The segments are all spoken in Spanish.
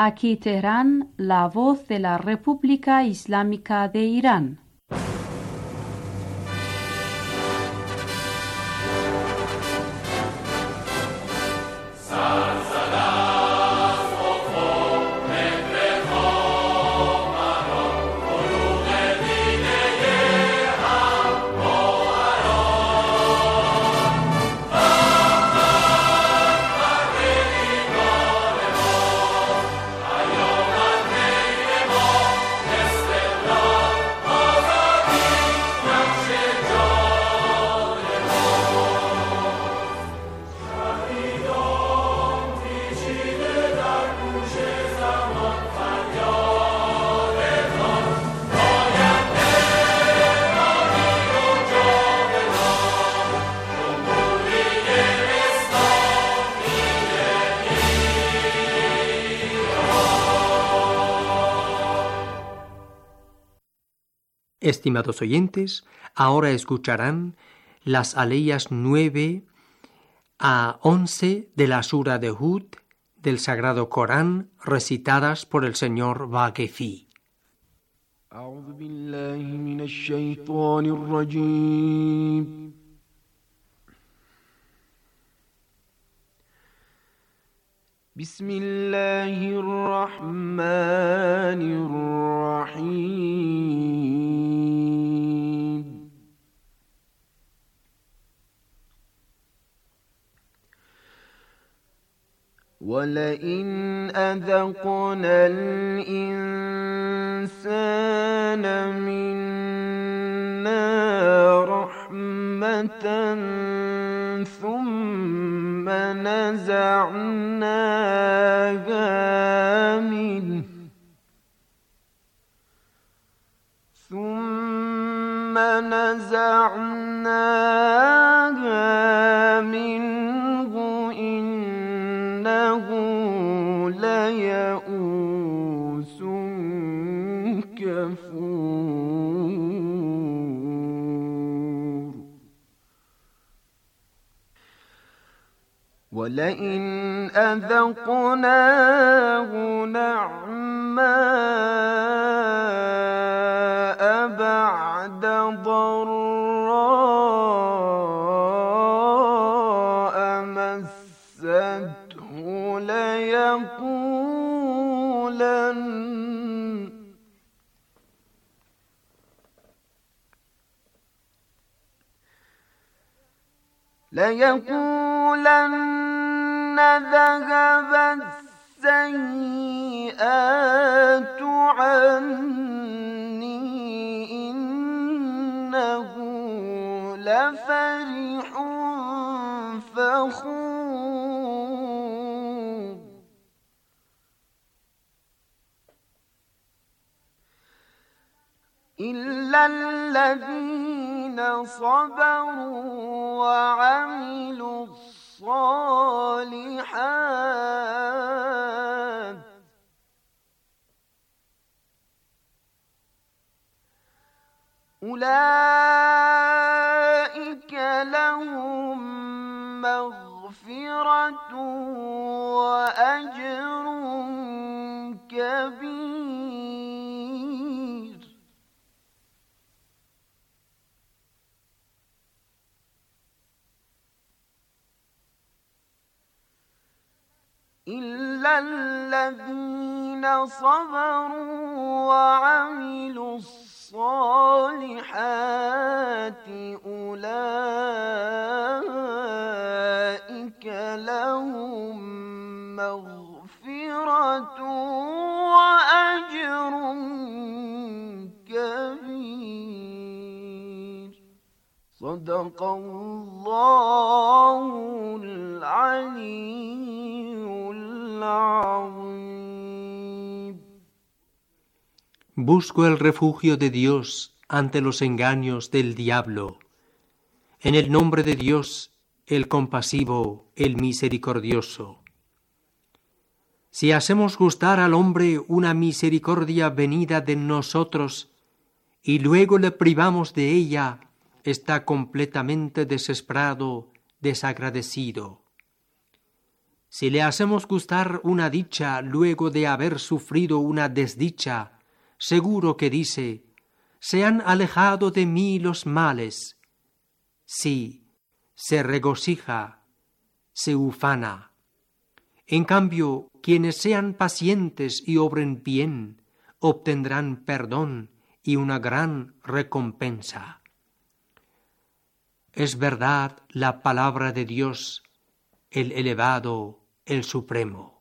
Aquí Teherán, la voz de la República Islámica de Irán. Estimados oyentes, ahora escucharán las aleyas 9 a 11 de la Sura de Hud del Sagrado Corán, recitadas por el señor Baghefi. أعوذ بالله من الشيطان الرجيم. بسم الله الرحمن الرحيم. ولئن أذقنا الإنسان منا رحمة ثم نزعناها منه إنه ليئوس كفور. ولئن أذقناه نعماء بعد ضراء مسته ليقولن ذهب السيئات عني إنه لفرح فخور. إلا الذين صبروا وعملوا الصالحات أولئك لهم مغفرة وأجر كبير. إلا الذين صبروا وعملوا الصالحات أولئك لهم مغفرة وأجر كبير. صدق الله العلي العظيم. Busco el refugio de Dios ante los engaños del diablo. En el nombre de Dios, el compasivo, el misericordioso. Si hacemos gustar al hombre una misericordia venida de nosotros y luego le privamos de ella, está completamente desesperado, desagradecido. Si le hacemos gustar una dicha luego de haber sufrido una desdicha, seguro que dice: se han alejado de mí los males. Sí, se regocija, se ufana. En cambio, quienes sean pacientes y obren bien, obtendrán perdón y una gran recompensa. Es verdad la palabra de Dios, el elevado, el supremo.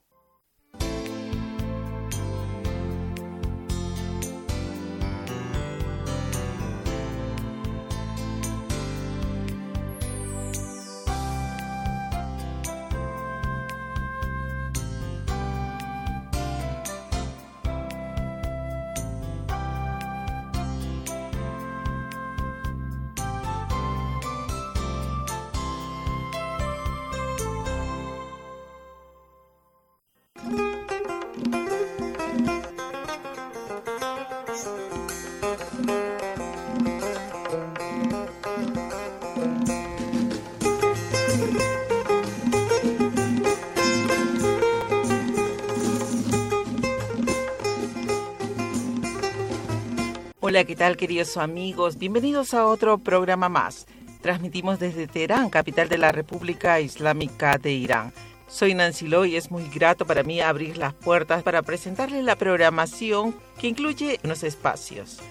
Hola, ¿qué tal, queridos amigos? Bienvenidos a otro programa más. Transmitimos desde Teherán, capital de la República Islámica de Irán. Soy Nancy Lo y es muy grato para mí abrir las puertas para presentarles la programación que incluye unos espacios.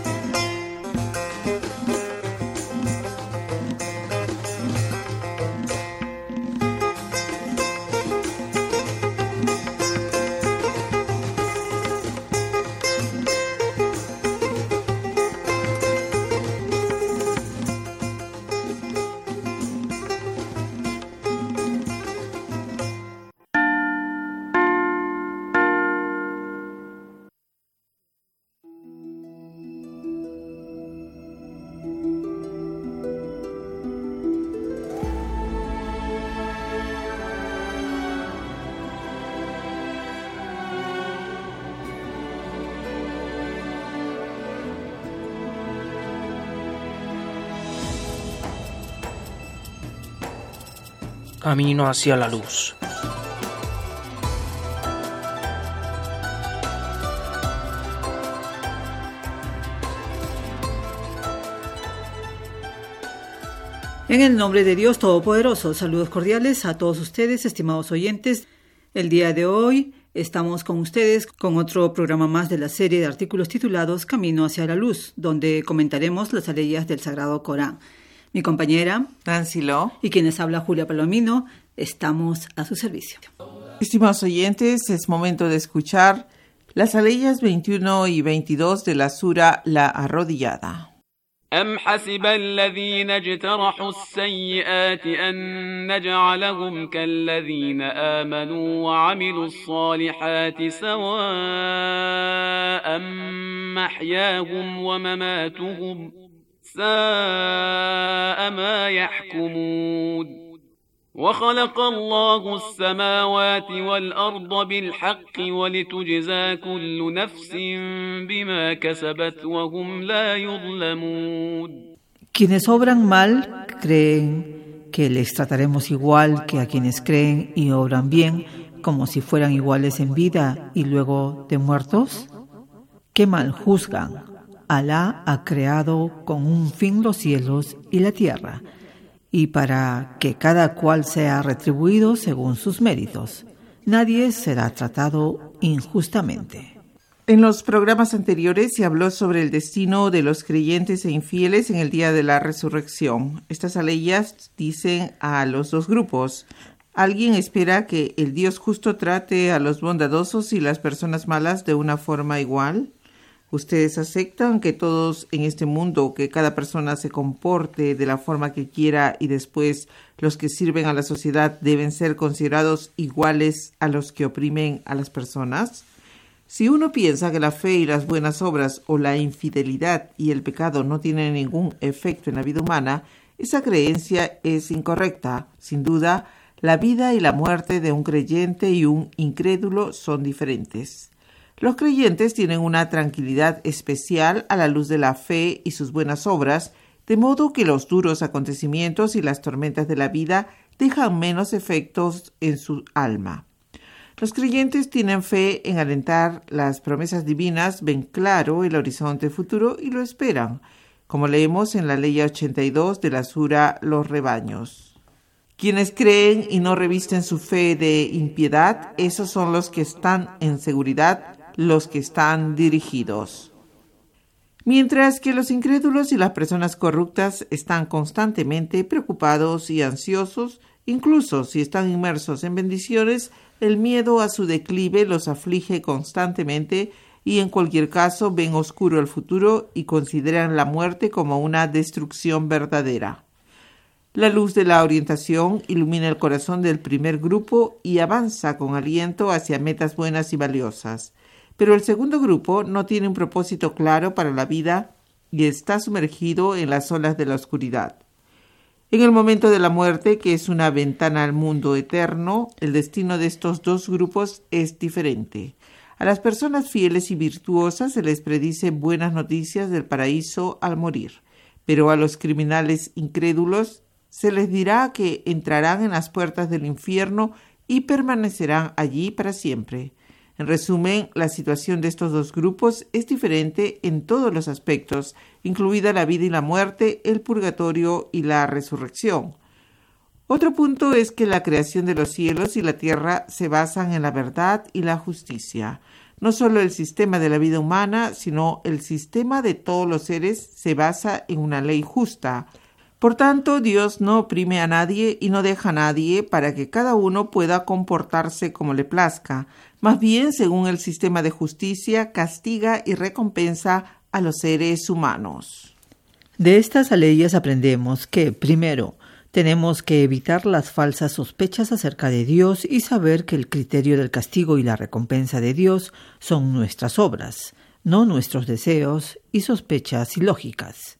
Camino hacia la luz. En el nombre de Dios Todopoderoso, saludos cordiales a todos ustedes, estimados oyentes. El día de hoy estamos con ustedes con otro programa más de la serie de artículos titulados Camino hacia la luz, donde comentaremos las aleyas del Sagrado Corán. Mi compañera Nancy Lo y quienes habla Julia Palomino, estamos a su servicio. Estimados oyentes, es momento de escuchar las aleyas 21 y 22 de la sura La Arrodillada. أم حسب الذين اجترحوا السيئات أن نجعلهم كالذين آمنوا وعملوا الصالحات سواء محياهم ومماتهم ساء ما يحكمون وخلق الله السماوات والأرض بالحق ولتجزى كل نفس بما كسبت وهم لا يظلمون. Quienes obran mal creen que les trataremos igual que a quienes creen y obran bien, como si fueran iguales en vida y luego de muertos. ¿Qué mal juzgan? Alá ha creado con un fin los cielos y la tierra, y para que cada cual sea retribuido según sus méritos. Nadie será tratado injustamente. En los programas anteriores se habló sobre el destino de los creyentes e infieles en el día de la resurrección. Estas aleyas dicen a los dos grupos: ¿alguien espera que el Dios justo trate a los bondadosos y las personas malas de una forma igual? ¿Ustedes aceptan que todos en este mundo, que cada persona se comporte de la forma que quiera y después los que sirven a la sociedad deben ser considerados iguales a los que oprimen a las personas? Si uno piensa que la fe y las buenas obras o la infidelidad y el pecado no tienen ningún efecto en la vida humana, esa creencia es incorrecta. Sin duda, la vida y la muerte de un creyente y un incrédulo son diferentes. Los creyentes tienen una tranquilidad especial a la luz de la fe y sus buenas obras, de modo que los duros acontecimientos y las tormentas de la vida dejan menos efectos en su alma. Los creyentes tienen fe en alentar las promesas divinas, ven claro el horizonte futuro y lo esperan, como leemos en la ley 82 de la sura Los Rebaños. Quienes creen y no revisten su fe de impiedad, esos son los que están en seguridad, los que están dirigidos. Mientras que los incrédulos y las personas corruptas están constantemente preocupados y ansiosos, incluso si están inmersos en bendiciones, el miedo a su declive los aflige constantemente y en cualquier caso ven oscuro el futuro y consideran la muerte como una destrucción verdadera. La luz de la orientación ilumina el corazón del primer grupo y avanza con aliento hacia metas buenas y valiosas. Pero el segundo grupo no tiene un propósito claro para la vida y está sumergido en las olas de la oscuridad. En el momento de la muerte, que es una ventana al mundo eterno, el destino de estos dos grupos es diferente. A las personas fieles y virtuosas se les predice buenas noticias del paraíso al morir, pero a los criminales incrédulos se les dirá que entrarán en las puertas del infierno y permanecerán allí para siempre. En resumen, la situación de estos dos grupos es diferente en todos los aspectos, incluida la vida y la muerte, el purgatorio y la resurrección. Otro punto es que la creación de los cielos y la tierra se basan en la verdad y la justicia. No solo el sistema de la vida humana, sino el sistema de todos los seres se basa en una ley justa. Por tanto, Dios no oprime a nadie y no deja a nadie para que cada uno pueda comportarse como le plazca. Más bien, según el sistema de justicia, castiga y recompensa a los seres humanos. De estas leyes aprendemos que, primero, tenemos que evitar las falsas sospechas acerca de Dios y saber que el criterio del castigo y la recompensa de Dios son nuestras obras, no nuestros deseos y sospechas ilógicas.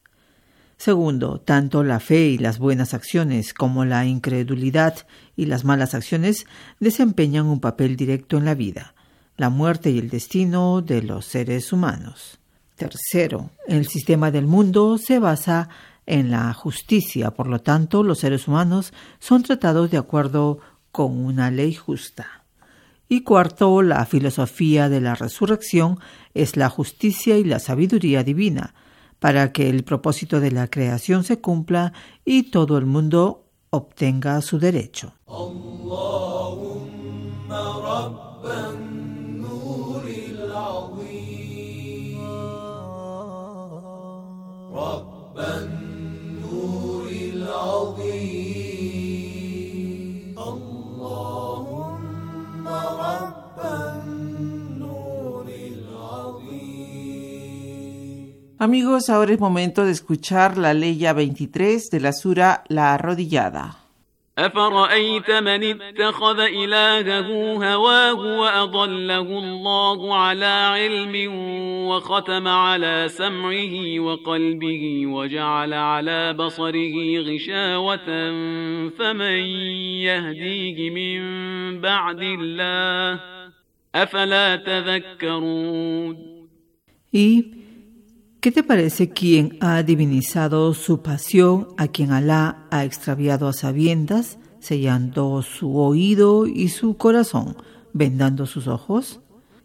Segundo, tanto la fe y las buenas acciones como la incredulidad y las malas acciones desempeñan un papel directo en la vida, la muerte y el destino de los seres humanos. Tercero, el sistema del mundo se basa en la justicia, por lo tanto, los seres humanos son tratados de acuerdo con una ley justa. Y cuarto, la filosofía de la resurrección es la justicia y la sabiduría divina, para que el propósito de la creación se cumpla y todo el mundo obtenga su derecho. Amigos, ahora es momento de escuchar la ley 23 de la sura La Arrodillada. أفرأيت من اتخذ إلهه هواه وأضله الله على علم وختم على سمعه وقلبه وجعل على بصره غشاوة فمن يهديه من بعد الله أفلا تذكرون. ¿Y qué te parece quien ha divinizado su pasión, a quien Alá ha extraviado a sabiendas, sellando su oído y su corazón, vendando sus ojos?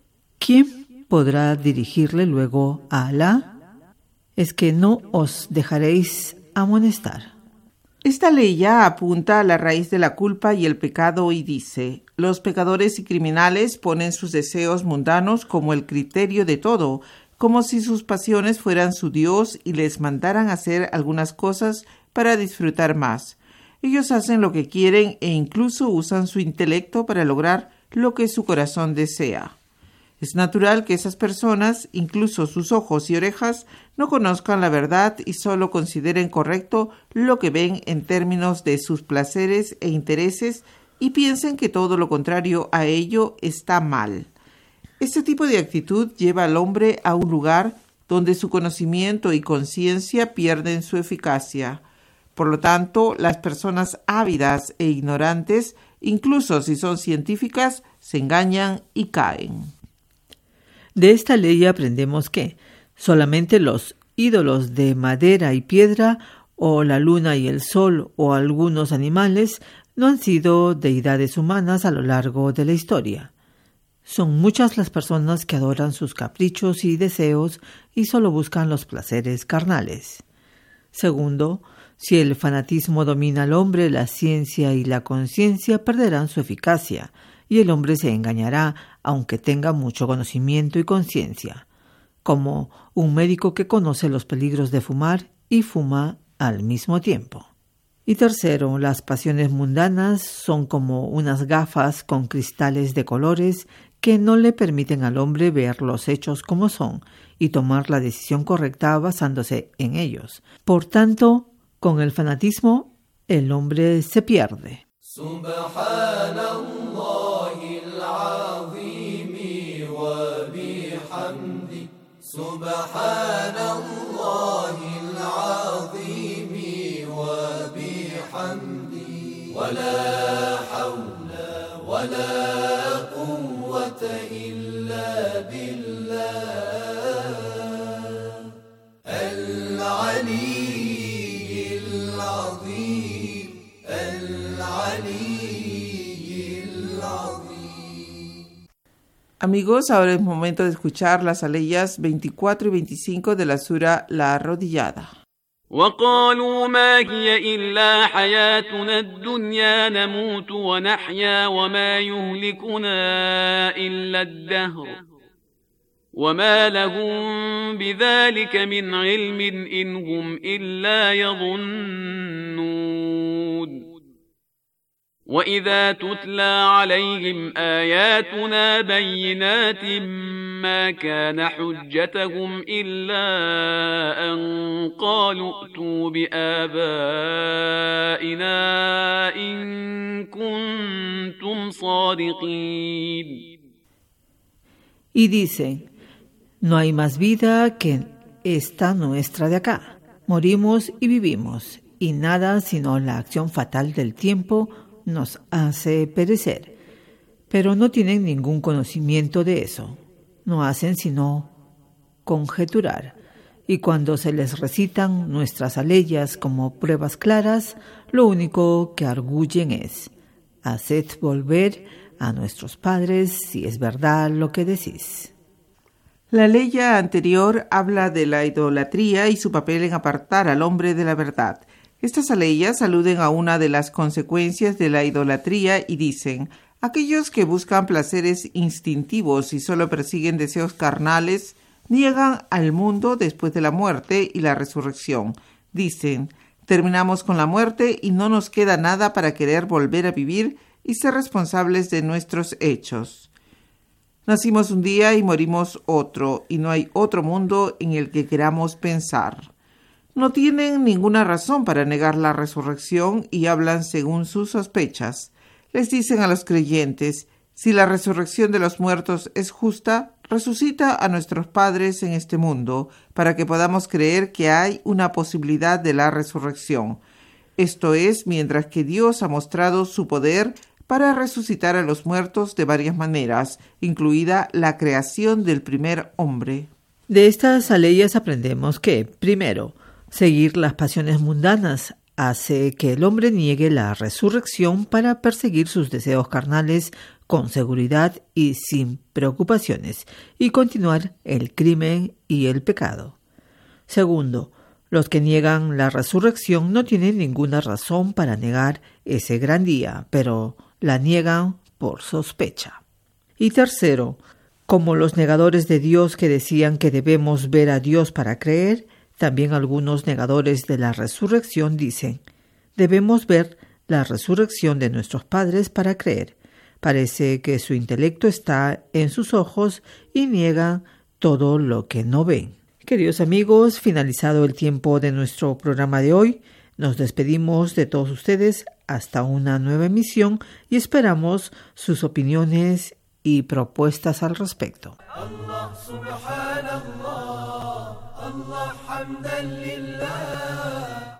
¿Quién podrá dirigirle luego a Alá? Es que no os dejaréis amonestar. Esta ley ya apunta a la raíz de la culpa y el pecado y dice: los pecadores y criminales ponen sus deseos mundanos como el criterio de todo, como si sus pasiones fueran su Dios y les mandaran hacer algunas cosas para disfrutar más. Ellos hacen lo que quieren e incluso usan su intelecto para lograr lo que su corazón desea. Es natural que esas personas, incluso sus ojos y orejas, no conozcan la verdad y solo consideren correcto lo que ven en términos de sus placeres e intereses y piensen que todo lo contrario a ello está mal. Este tipo de actitud lleva al hombre a un lugar donde su conocimiento y conciencia pierden su eficacia. Por lo tanto, las personas ávidas e ignorantes, incluso si son científicas, se engañan y caen. De esta ley aprendemos que solamente los ídolos de madera y piedra, o la luna y el sol, o algunos animales, no han sido deidades humanas a lo largo de la historia. Son muchas las personas que adoran sus caprichos y deseos y solo buscan los placeres carnales. Segundo, si el fanatismo domina al hombre, la ciencia y la conciencia perderán su eficacia y el hombre se engañará aunque tenga mucho conocimiento y conciencia, como un médico que conoce los peligros de fumar y fuma al mismo tiempo. Y tercero, las pasiones mundanas son como unas gafas con cristales de colores que no le permiten al hombre ver los hechos como son y tomar la decisión correcta basándose en ellos. Por tanto, con el fanatismo, el hombre se pierde. Amigos, ahora es momento de escuchar las aleyas 24 y 25 de la sura La Arrodillada. وقالوا ما هي إلا حياتنا الدنيا نموت ونحيا وما يهلكنا إلا الدهر وما لهم بذلك من علم إن هم إلا يظنون وإذا تتلى عليهم آياتنا بينات ما كان حجتهم إلا أن قالوا ائتوا بآبائنا إن كنتم صادقين. Y dicen, no hay más vida que esta nuestra de acá. Morimos y vivimos, y nada sino la acción fatal del tiempo nos hace perecer, pero no tienen ningún conocimiento de eso, no hacen sino conjeturar, y cuando se les recitan nuestras aleyas como pruebas claras, lo único que arguyen es, haced volver a nuestros padres si es verdad lo que decís. La ley anterior habla de la idolatría y su papel en apartar al hombre de la verdad. Estas aleyas aluden a una de las consecuencias de la idolatría y dicen, aquellos que buscan placeres instintivos y solo persiguen deseos carnales, niegan al mundo después de la muerte y la resurrección. Dicen, terminamos con la muerte y no nos queda nada para querer volver a vivir y ser responsables de nuestros hechos. Nacimos un día y morimos otro, y no hay otro mundo en el que queramos pensar. No tienen ninguna razón para negar la resurrección y hablan según sus sospechas. Les dicen a los creyentes, si la resurrección de los muertos es justa, resucita a nuestros padres en este mundo, para que podamos creer que hay una posibilidad de la resurrección. Esto es, mientras que Dios ha mostrado su poder para resucitar a los muertos de varias maneras, incluida la creación del primer hombre. De estas aleyas aprendemos que, primero, seguir las pasiones mundanas hace que el hombre niegue la resurrección para perseguir sus deseos carnales con seguridad y sin preocupaciones, y continuar el crimen y el pecado. Segundo, los que niegan la resurrección no tienen ninguna razón para negar ese gran día, pero la niegan por sospecha. Y tercero, como los negadores de Dios que decían que debemos ver a Dios para creer, también algunos negadores de la resurrección dicen, debemos ver la resurrección de nuestros padres para creer. Parece que su intelecto está en sus ojos y niegan todo lo que no ven. Queridos amigos, finalizado el tiempo de nuestro programa de hoy, nos despedimos de todos ustedes hasta una nueva emisión y esperamos sus opiniones y propuestas al respecto. Allah subhanallah, Allah hamdan lillah.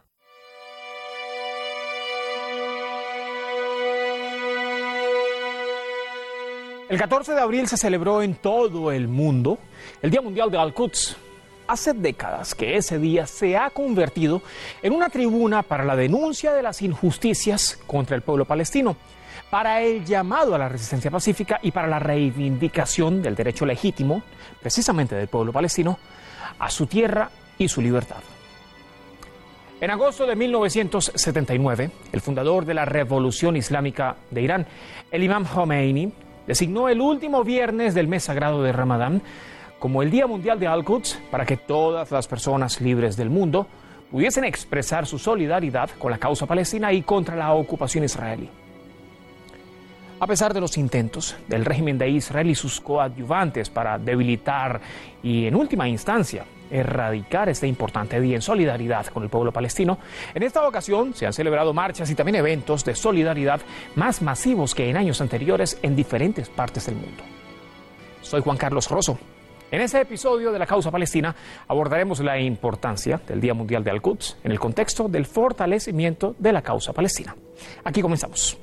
El 14 de abril se celebró en todo el mundo el Día Mundial de Al-Quds. hace décadas que ese día se ha convertido en una tribuna para la denuncia de las injusticias contra el pueblo palestino, para el llamado a la resistencia pacífica y para la reivindicación del derecho legítimo, precisamente del pueblo palestino, a su tierra y su libertad. En agosto de 1979, el fundador de la Revolución Islámica de Irán, el Imam Khomeini, designó el último viernes del mes sagrado de Ramadán como el Día Mundial de Al-Quds para que todas las personas libres del mundo pudiesen expresar su solidaridad con la causa palestina y contra la ocupación israelí. A pesar de los intentos del régimen de Israel y sus coadyuvantes para debilitar y, en última instancia, erradicar este importante día en solidaridad con el pueblo palestino, en esta ocasión se han celebrado marchas y también eventos de solidaridad más masivos que en años anteriores en diferentes partes del mundo. Soy Juan Carlos Rosso. En este episodio de La Causa Palestina abordaremos la importancia del Día Mundial de Al-Quds en el contexto del fortalecimiento de la causa palestina. Aquí comenzamos.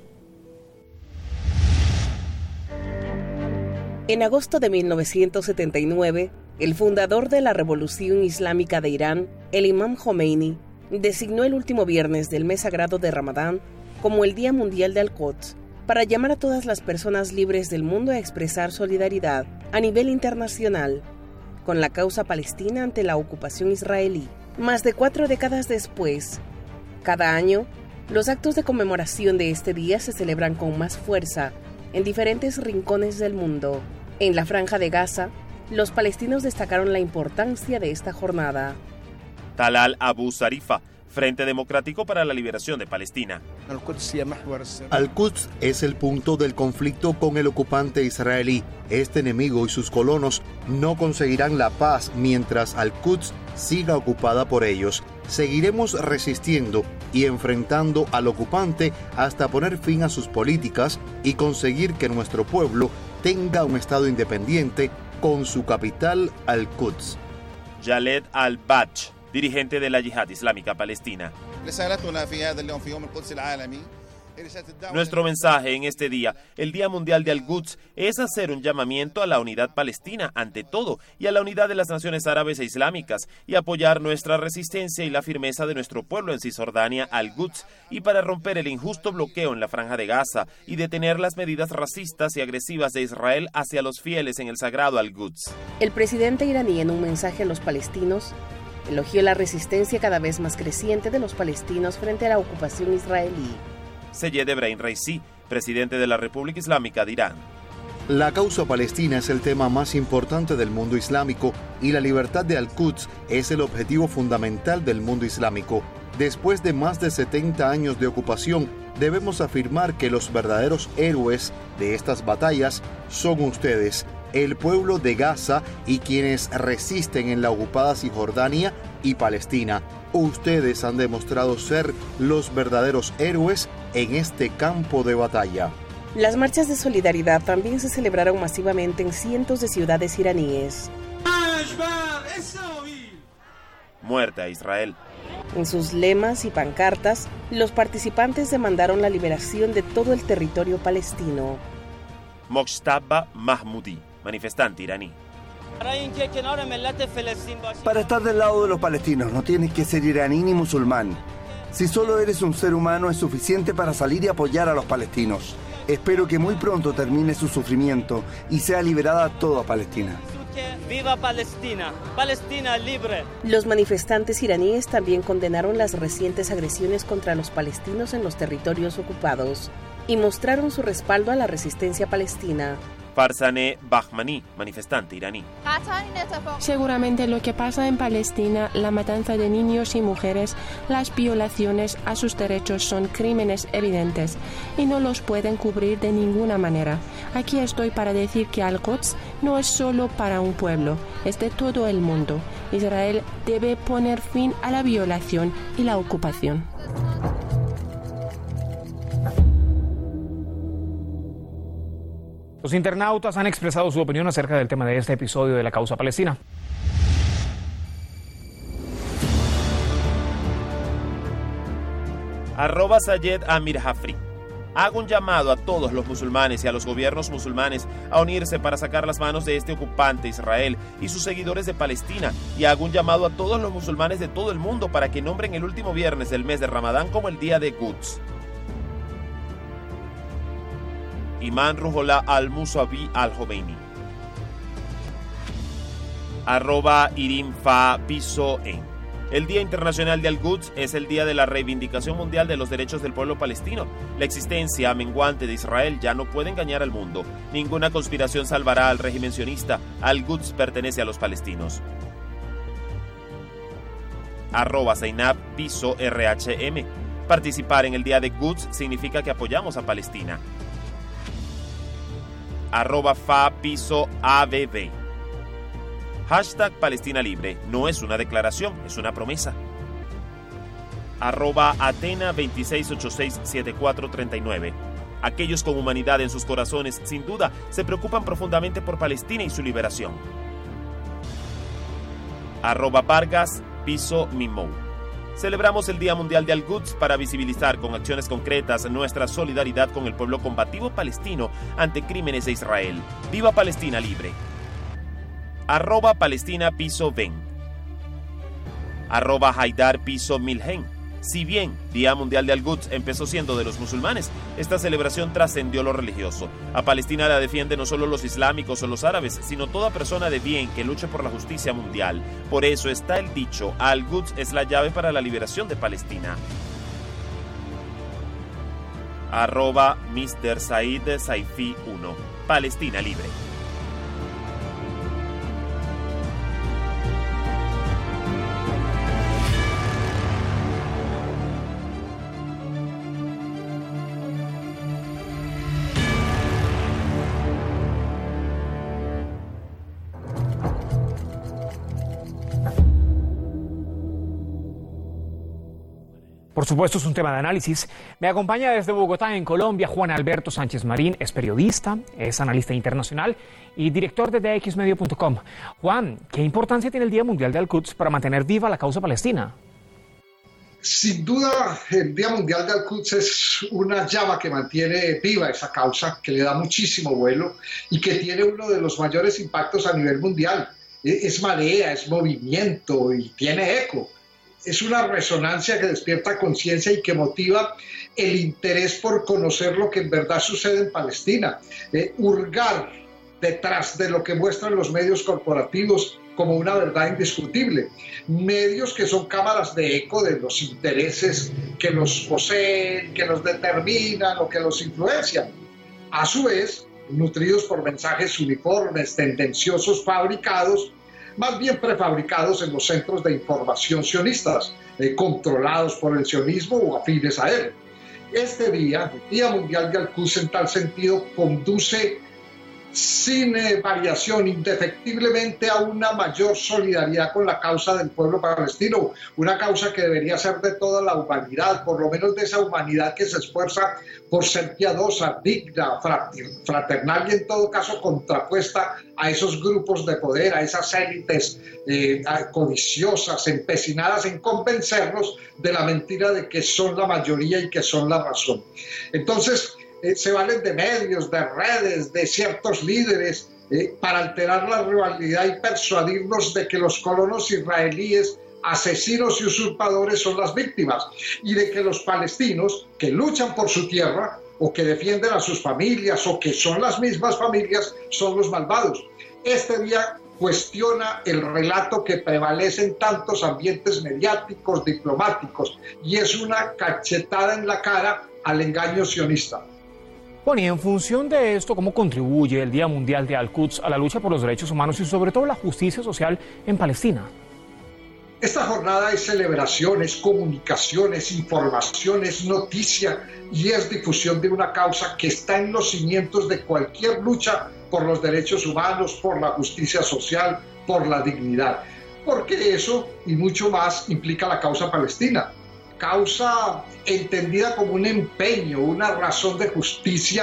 En agosto de 1979, el fundador de la Revolución Islámica de Irán, el Imam Khomeini, designó el último viernes del mes sagrado de Ramadán como el Día Mundial de Al-Quds, para llamar a todas las personas libres del mundo a expresar solidaridad a nivel internacional con la causa palestina ante la ocupación israelí. Más de 4 décadas después, cada año, los actos de conmemoración de este día se celebran con más fuerza en diferentes rincones del mundo. En la Franja de Gaza, los palestinos destacaron la importancia de esta jornada. Talal Abu Zarifa, Frente Democrático para la Liberación de Palestina. Al-Quds es el punto del conflicto con el ocupante israelí. Este enemigo y sus colonos no conseguirán la paz mientras Al-Quds siga ocupada por ellos. Seguiremos resistiendo y enfrentando al ocupante hasta poner fin a sus políticas y conseguir que nuestro pueblo tenga un estado independiente con su capital Al-Quds. Khaled al-Bach, dirigente de la Yihad Islámica Palestina. Nuestro mensaje en este día, el Día Mundial de Al-Quds, es hacer un llamamiento a la unidad palestina ante todo y a la unidad de las naciones árabes e islámicas y apoyar nuestra resistencia y la firmeza de nuestro pueblo en Cisjordania Al-Quds y para romper el injusto bloqueo en la Franja de Gaza y detener las medidas racistas y agresivas de Israel hacia los fieles en el sagrado Al-Quds. El presidente iraní, en un mensaje a los palestinos, elogió la resistencia cada vez más creciente de los palestinos frente a la ocupación israelí. Seyed Ebrahim Raisi, presidente de la República Islámica de Irán. La causa palestina es el tema más importante del mundo islámico y la libertad de Al-Quds es el objetivo fundamental del mundo islámico. Después de más de 70 años de ocupación, debemos afirmar que los verdaderos héroes de estas batallas son ustedes, el pueblo de Gaza y quienes resisten en la ocupada Cisjordania y Palestina. Ustedes han demostrado ser los verdaderos héroes en este campo de batalla. Las marchas de solidaridad también se celebraron masivamente en cientos de ciudades iraníes. Muerte a Israel. En sus lemas y pancartas, los participantes demandaron la liberación de todo el territorio palestino. Mojtaba Mahmoudi, manifestante iraní. Para estar del lado de los palestinos no tienes que ser iraní ni musulmán. Si solo eres un ser humano es suficiente para salir y apoyar a los palestinos. Espero que muy pronto termine su sufrimiento y sea liberada toda Palestina. ¡Viva Palestina! ¡Palestina libre! Los manifestantes iraníes también condenaron las recientes agresiones contra los palestinos en los territorios ocupados y mostraron su respaldo a la resistencia palestina. Farzaneh Bahmani, manifestante iraní. Seguramente lo que pasa en Palestina, la matanza de niños y mujeres, las violaciones a sus derechos son crímenes evidentes y no los pueden cubrir de ninguna manera. Aquí estoy para decir que Al-Quds no es solo para un pueblo, es de todo el mundo. Israel debe poner fin a la violación y la ocupación. Los internautas han expresado su opinión acerca del tema de este episodio de la causa palestina. @Sayed Amir Jafri. Hago un llamado a todos los musulmanes y a los gobiernos musulmanes a unirse para sacar las manos de este ocupante Israel y sus seguidores de Palestina, y hago un llamado a todos los musulmanes de todo el mundo para que nombren el último viernes del mes de Ramadán como el día de Quds. Imam Ruhollah al-Musawi al-Jomeini. @irimfa_en. El Día Internacional de Al-Quds es el día de la reivindicación mundial de los derechos del pueblo palestino. La existencia menguante de Israel ya no puede engañar al mundo. Ninguna conspiración salvará al régimen sionista. Al-Quds pertenece a los palestinos. @Zainab_RHM. Participar en el día de Quds significa que apoyamos a Palestina. @Fa_ABB. Hashtag Palestina Libre. No es una declaración, es una promesa. @Atena26867439. Aquellos con humanidad en sus corazones, sin duda, se preocupan profundamente por Palestina y su liberación. @Vargas_Mimou. Celebramos el Día Mundial de Al-Quds para visibilizar con acciones concretas nuestra solidaridad con el pueblo combativo palestino ante crímenes de Israel. ¡Viva Palestina Libre! @Palestina_Ven. @Haidar_Milhen. Si bien Día Mundial de Al-Quds empezó siendo de los musulmanes, esta celebración trascendió lo religioso. A Palestina la defienden no solo los islámicos o los árabes, sino toda persona de bien que luche por la justicia mundial. Por eso está el dicho: Al-Quds es la llave para la liberación de Palestina. Mr. Said Saifi 1. Palestina Libre. Por supuesto, es un tema de análisis. Me acompaña desde Bogotá, en Colombia, Juan Alberto Sánchez Marín. Es periodista, es analista internacional y director de dxmedio.com. Juan, ¿qué importancia tiene el Día Mundial de Al-Quds para mantener viva la causa palestina? Sin duda, el Día Mundial de Al-Quds es una llama que mantiene viva esa causa, que le da muchísimo vuelo y que tiene uno de los mayores impactos a nivel mundial. Es marea, es movimiento y tiene eco. Es una resonancia que despierta conciencia y que motiva el interés por conocer lo que en verdad sucede en Palestina. Hurgar detrás de lo que muestran los medios corporativos como una verdad indiscutible. Medios que son cámaras de eco de los intereses que los poseen, que los determinan o que los influencian. A su vez, nutridos por mensajes uniformes, tendenciosos, fabricados, más bien prefabricados en los centros de información sionistas, controlados por el sionismo o afines a él. Este día, el Día Mundial de Al-Quds, en tal sentido, conduce sin variación, indefectiblemente, a una mayor solidaridad con la causa del pueblo palestino, una causa que debería ser de toda la humanidad, por lo menos de esa humanidad que se esfuerza por ser piadosa, digna, fraternal y en todo caso contrapuesta a esos grupos de poder, a esas élites codiciosas, empecinadas en convencernos de la mentira de que son la mayoría y que son la razón. Entonces, se valen de medios, de redes, de ciertos líderes para alterar la realidad y persuadirnos de que los colonos israelíes, asesinos y usurpadores, son las víctimas y de que los palestinos que luchan por su tierra o que defienden a sus familias o que son las mismas familias son los malvados. Este día cuestiona el relato que prevalece en tantos ambientes mediáticos, diplomáticos, y es una cachetada en la cara al engaño sionista. Bueno, y en función de esto, ¿cómo contribuye el Día Mundial de Al-Quds a la lucha por los derechos humanos y sobre todo la justicia social en Palestina? Esta jornada es celebración, es comunicación, es información, es noticia y es difusión de una causa que está en los cimientos de cualquier lucha por los derechos humanos, por la justicia social, por la dignidad. Porque eso y mucho más implica la causa palestina. Causa entendida como un empeño, una razón de justicia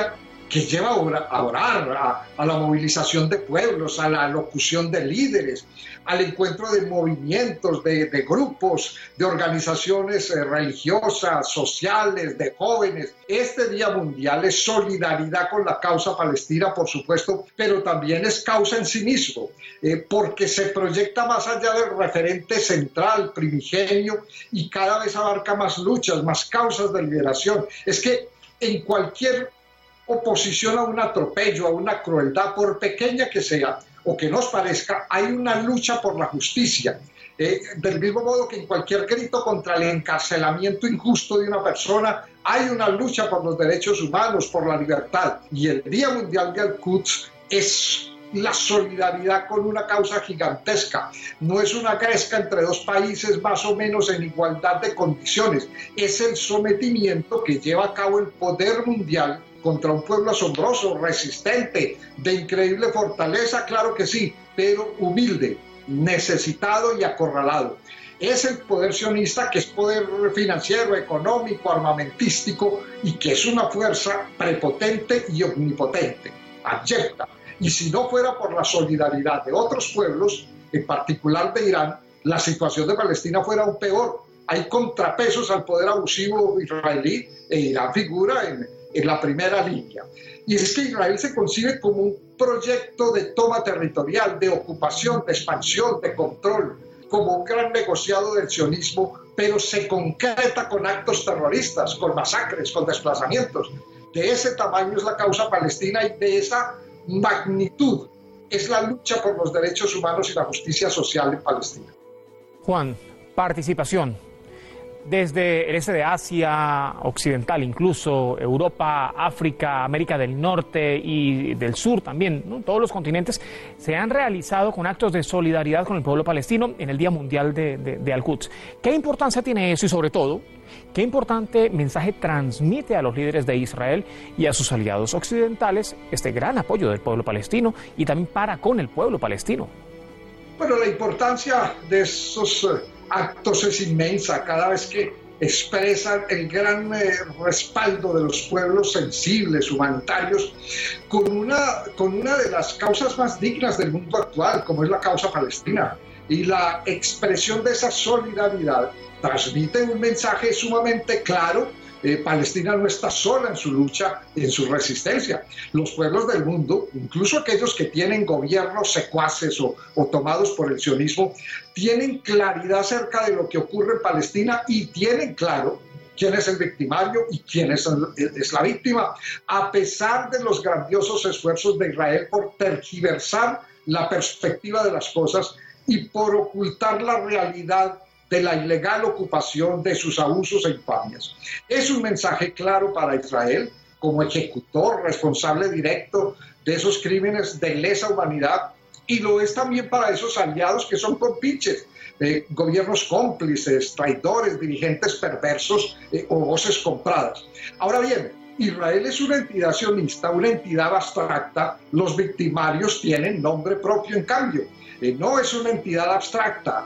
que lleva a orar, a la movilización de pueblos, a la locución de líderes, al encuentro de movimientos, de grupos, de organizaciones religiosas, sociales, de jóvenes. Este Día Mundial es solidaridad con la causa palestina, por supuesto, pero también es causa en sí mismo, porque se proyecta más allá del referente central, primigenio, y cada vez abarca más luchas, más causas de liberación. Es que en cualquier oposición a un atropello, a una crueldad, por pequeña que sea o que nos parezca, hay una lucha por la justicia. Del mismo modo que en cualquier grito contra el encarcelamiento injusto de una persona, hay una lucha por los derechos humanos, por la libertad. Y el Día Mundial de Al-Quds es la solidaridad con una causa gigantesca. No es una gresca entre dos países más o menos en igualdad de condiciones. Es el sometimiento que lleva a cabo el poder mundial contra un pueblo asombroso, resistente, de increíble fortaleza, claro que sí, pero humilde, necesitado y acorralado. Es el poder sionista, que es poder financiero, económico, armamentístico, y que es una fuerza prepotente y omnipotente, abyecta. Y si no fuera por la solidaridad de otros pueblos, en particular de Irán, la situación de Palestina fuera aún peor. Hay contrapesos al poder abusivo israelí, e Irán figura en la primera línea. Y es que Israel se concibe como un proyecto de toma territorial, de ocupación, de expansión, de control, como un gran negociado del sionismo, pero se concreta con actos terroristas, con masacres, con desplazamientos. De ese tamaño es la causa palestina, y de esa magnitud es la lucha por los derechos humanos y la justicia social en Palestina. Juan, participación. Desde el este de Asia Occidental, incluso Europa, África, América del Norte y del Sur también, ¿no? Todos los continentes se han realizado con actos de solidaridad con el pueblo palestino en el Día Mundial de Al-Quds. ¿Qué importancia tiene eso y, sobre todo, qué importante mensaje transmite a los líderes de Israel y a sus aliados occidentales este gran apoyo del pueblo palestino y también para con el pueblo palestino? Bueno, la importancia de esos actos es inmensa, cada vez que expresan el gran respaldo de los pueblos sensibles, humanitarios, con una de las causas más dignas del mundo actual, como es la causa palestina. Y la expresión de esa solidaridad transmite un mensaje sumamente claro. Palestina no está sola en su lucha, en su resistencia. Los pueblos del mundo, incluso aquellos que tienen gobiernos secuaces o tomados por el sionismo, tienen claridad acerca de lo que ocurre en Palestina y tienen claro quién es el victimario y quién es la víctima, a pesar de los grandiosos esfuerzos de Israel por tergiversar la perspectiva de las cosas y por ocultar la realidad de la ilegal ocupación, de sus abusos e infamias. Es un mensaje claro para Israel, como ejecutor responsable directo de esos crímenes de lesa humanidad, y lo es también para esos aliados que son compinches, gobiernos cómplices, traidores, dirigentes perversos o voces compradas. Ahora bien, Israel es una entidad sionista, una entidad abstracta. Los victimarios tienen nombre propio, en cambio. No es una entidad abstracta.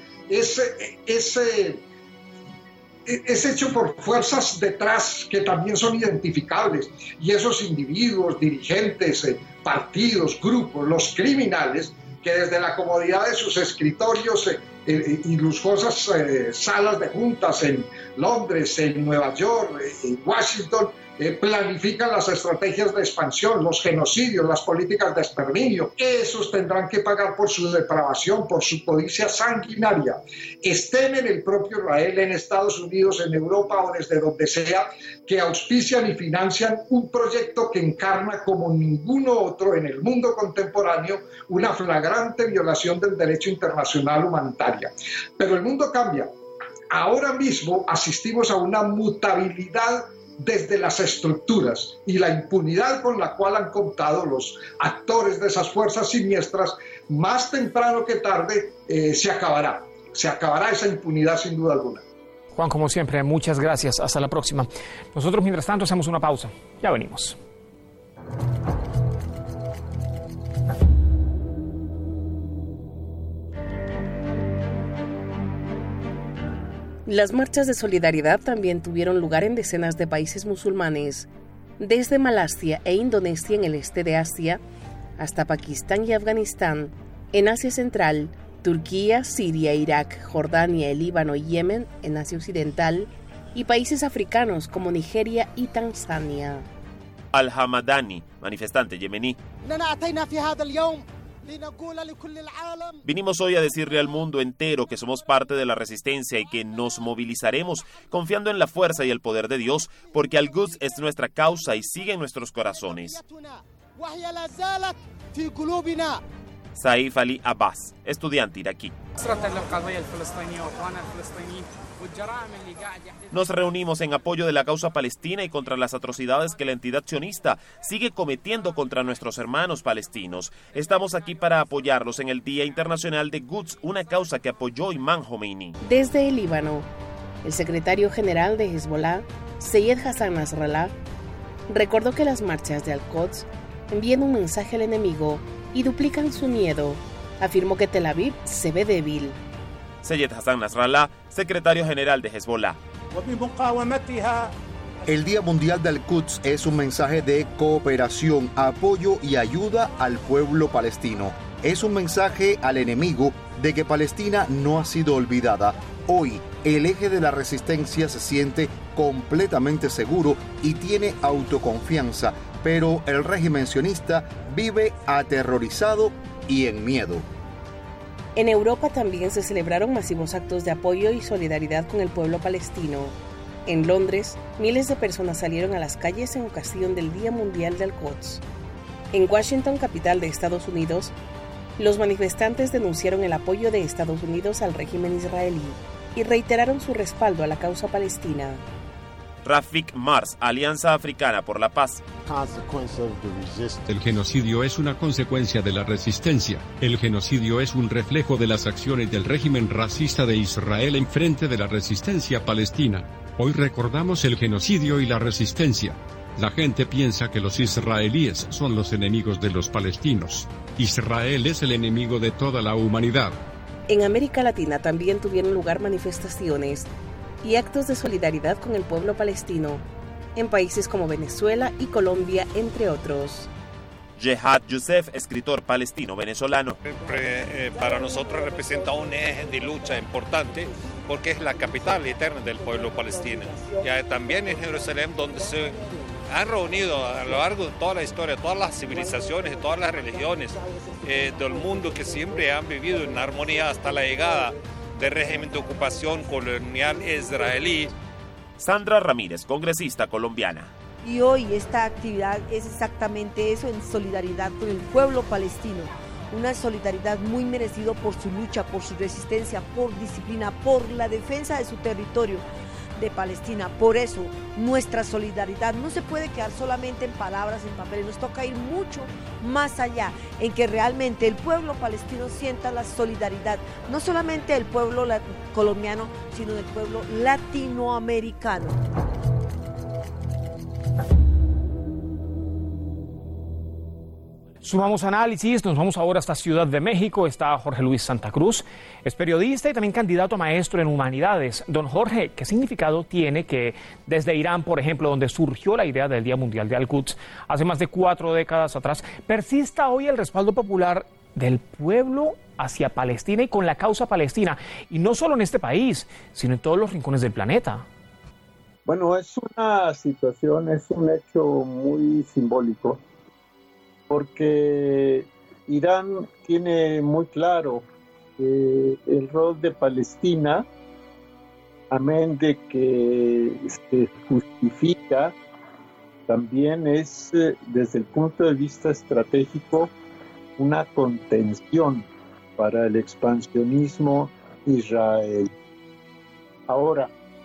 Es hecho por fuerzas detrás que también son identificables, y esos individuos, dirigentes, partidos, grupos, los criminales, que desde la comodidad de sus escritorios y lujosas salas de juntas en Londres, en Nueva York, en Washington, planifican las estrategias de expansión, los genocidios, las políticas de exterminio. Esos tendrán que pagar por su depravación, por su codicia sanguinaria. Estén en el propio Israel, en Estados Unidos, en Europa o desde donde sea, que auspician y financian un proyecto que encarna como ninguno otro en el mundo contemporáneo una flagrante violación del derecho internacional humanitario. Pero el mundo cambia. Ahora mismo asistimos a una mutabilidad desde las estructuras, y la impunidad con la cual han contado los actores de esas fuerzas siniestras, más temprano que tarde se acabará esa impunidad sin duda alguna. Juan, como siempre, muchas gracias. Hasta la próxima. Nosotros, mientras tanto, hacemos una pausa. Ya venimos. Las marchas de solidaridad también tuvieron lugar en decenas de países musulmanes. desde Malasia e Indonesia en el este de Asia, hasta Pakistán y Afganistán, en Asia Central, Turquía, Siria, Irak, Jordania, el Líbano y Yemen en Asia Occidental, y países africanos como Nigeria y Tanzania. Al-Hamadani, manifestante yemení. Vinimos hoy a decirle al mundo entero que somos parte de la resistencia y que nos movilizaremos confiando en la fuerza y el poder de Dios, porque Al-Quds es nuestra causa y sigue en nuestros corazones. Saif Ali Abbas, estudiante iraquí. Nos reunimos en apoyo de la causa palestina y contra las atrocidades que la entidad sionista sigue cometiendo contra nuestros hermanos palestinos. Estamos aquí para apoyarlos en el Día Internacional de Quds, una causa que apoyó Imam Khomeini. Desde el Líbano, el secretario general de Hezbollah, Seyed Hassan Nasrallah, recordó que las marchas de Al-Quds envían un mensaje al enemigo y duplican su miedo. Afirmó que Tel Aviv se ve débil. Seyed Hassan Nasrallah, secretario general de Hezbollah. El Día Mundial del Quds es un mensaje de cooperación, apoyo y ayuda al pueblo palestino. Es un mensaje al enemigo de que Palestina no ha sido olvidada. Hoy, el eje de la resistencia se siente completamente seguro y tiene autoconfianza, pero el régimen sionista vive aterrorizado y en miedo. En Europa también se celebraron masivos actos de apoyo y solidaridad con el pueblo palestino. En Londres, miles de personas salieron a las calles en ocasión del Día Mundial del Quds. En Washington, capital de Estados Unidos, los manifestantes denunciaron el apoyo de Estados Unidos al régimen israelí y reiteraron su respaldo a la causa palestina. Rafik Mars, Alianza Africana por la Paz. El genocidio es una consecuencia de la resistencia. El genocidio es un reflejo de las acciones del régimen racista de Israel en frente de la resistencia palestina. Hoy recordamos el genocidio y la resistencia. La gente piensa que los israelíes son los enemigos de los palestinos. Israel es el enemigo de toda la humanidad. En América Latina también tuvieron lugar manifestaciones y actos de solidaridad con el pueblo palestino, en países como Venezuela y Colombia, entre otros. Jehad Youssef, escritor palestino-venezolano. Para nosotros representa un eje de lucha importante porque es la capital eterna del pueblo palestino. Y también en Jerusalén, donde se han reunido a lo largo de toda la historia, todas las civilizaciones, todas las religiones del mundo que siempre han vivido en armonía hasta la llegada del régimen de ocupación colonial israelí. Sandra Ramírez, congresista colombiana. Y hoy esta actividad es exactamente eso, en solidaridad con el pueblo palestino. Una solidaridad muy merecida por su lucha, por su resistencia, por disciplina, por la defensa de su territorio de Palestina. Por eso nuestra solidaridad no se puede quedar solamente en palabras, en papeles, nos toca ir mucho más allá, en que realmente el pueblo palestino sienta la solidaridad, no solamente del pueblo colombiano, sino del pueblo latinoamericano. Sumamos análisis, nos vamos ahora hasta Ciudad de México. Está Jorge Luis Santa Cruz, es periodista y también candidato a maestro en humanidades. Don Jorge, ¿qué significado tiene que desde Irán, por ejemplo, donde surgió la idea del Día Mundial de Al-Quds hace más de 4 décadas atrás, persista hoy el respaldo popular del pueblo hacia Palestina y con la causa palestina? Y no solo en este país, sino en todos los rincones del planeta. Bueno, es una situación, es un hecho muy simbólico, porque Irán tiene muy claro que el rol de Palestina, amén de que se justifica, también es desde el punto de vista estratégico una contención para el expansionismo israelí. Ahora,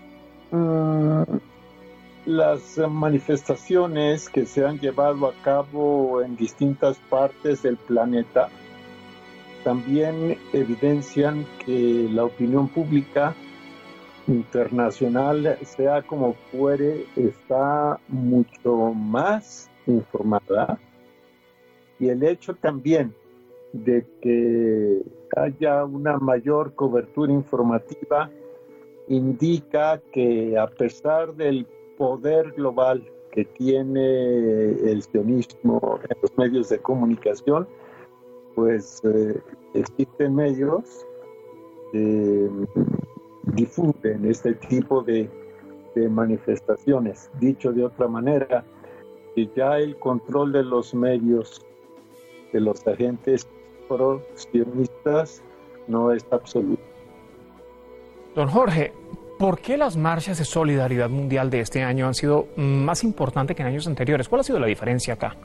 las manifestaciones que se han llevado a cabo en distintas partes del planeta también evidencian que la opinión pública internacional, sea como fuere, está mucho más informada, y el hecho también de que haya una mayor cobertura informativa indica que, a pesar del poder global que tiene el sionismo en los medios de comunicación, pues existen medios que difunden este tipo de manifestaciones. Dicho de otra manera, que ya el control de los medios, de los agentes pro-sionistas, no es absoluto. Don Jorge, ¿por qué las marchas de solidaridad mundial de este año han sido más importantes que en años anteriores? ¿Cuál ha sido la diferencia acá?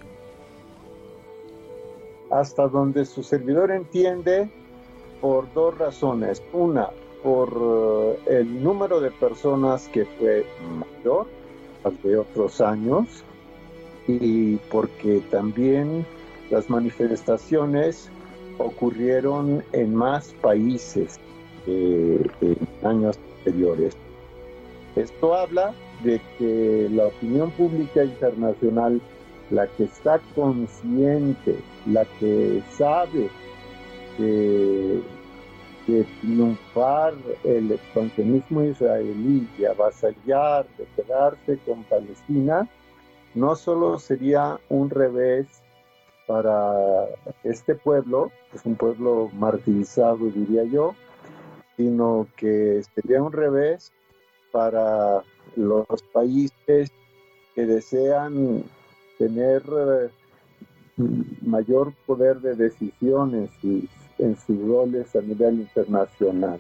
Hasta donde su servidor entiende, por dos razones. Una, por el número de personas que fue mayor al de otros años, y porque también las manifestaciones ocurrieron en más países que en años anteriores. Esto habla de que la opinión pública internacional, la que está consciente, la que sabe que triunfar el expansionismo israelí y avasallar, de quedarse con Palestina, no solo sería un revés para este pueblo, que es un pueblo martirizado, diría yo, sino que sería un revés para los países que desean tener mayor poder de decisión en sus roles a nivel internacional.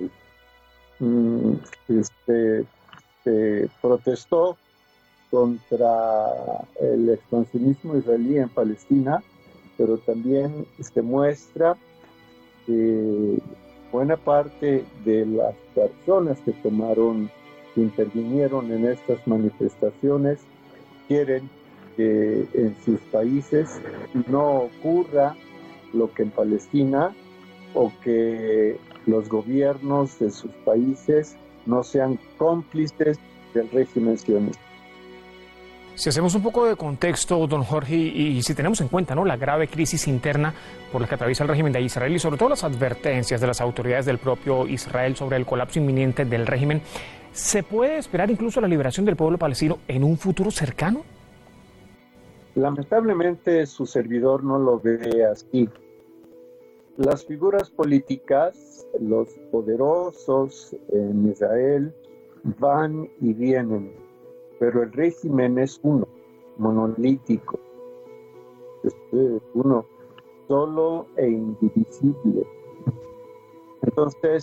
Se protestó contra el expansionismo israelí en Palestina, pero también se muestra que buena parte de las personas que intervinieron en estas manifestaciones quieren que en sus países no ocurra lo que en Palestina, o que los gobiernos de sus países no sean cómplices del régimen sionista. Si hacemos un poco de contexto, don Jorge, y si tenemos en cuenta, ¿no?, la grave crisis interna por la que atraviesa el régimen de Israel y sobre todo las advertencias de las autoridades del propio Israel sobre el colapso inminente del régimen, ¿se puede esperar incluso la liberación del pueblo palestino en un futuro cercano? Lamentablemente su servidor no lo ve así. Las figuras políticas, los poderosos en Israel, van y vienen, pero el régimen es uno, monolítico, es uno solo e indivisible. Entonces,